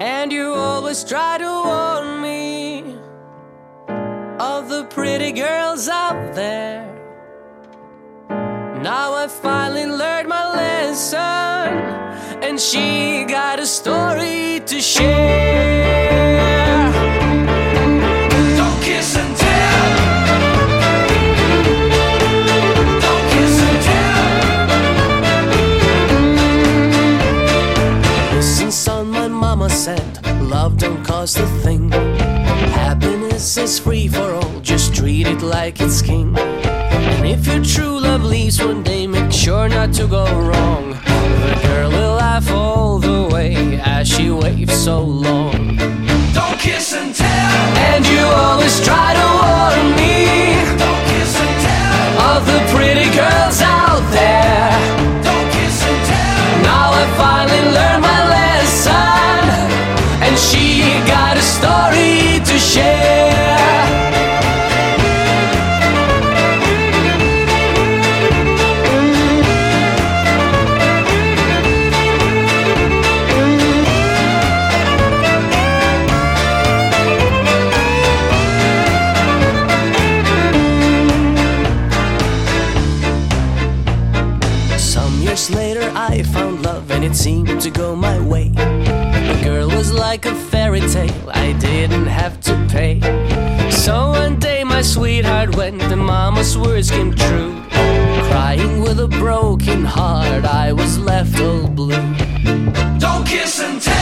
And you always try to warn me of the pretty girls out there. Now I finally learned my lesson, and she got a story to share. Don't kiss and tell. Don't kiss and tell. Listen, son, my mama said, love don't cost a thing. Happiness is free for all, just treat it like it's king. And if your true love leaves one day, make sure not to go wrong. The girl will laugh all the way as she waves so long. Don't kiss and tell. And you always try to warn me. Don't kiss and tell. Of the pretty girls out there. Don't kiss and tell. Now I finally learned my lesson, and she got a story to share. Later I found love, and it seemed to go my way. The girl was like a fairy tale, I didn't have to pay. So one day my sweetheart went, and mama's words came true. Crying with a broken heart, I was left all blue. Don't kiss and tell.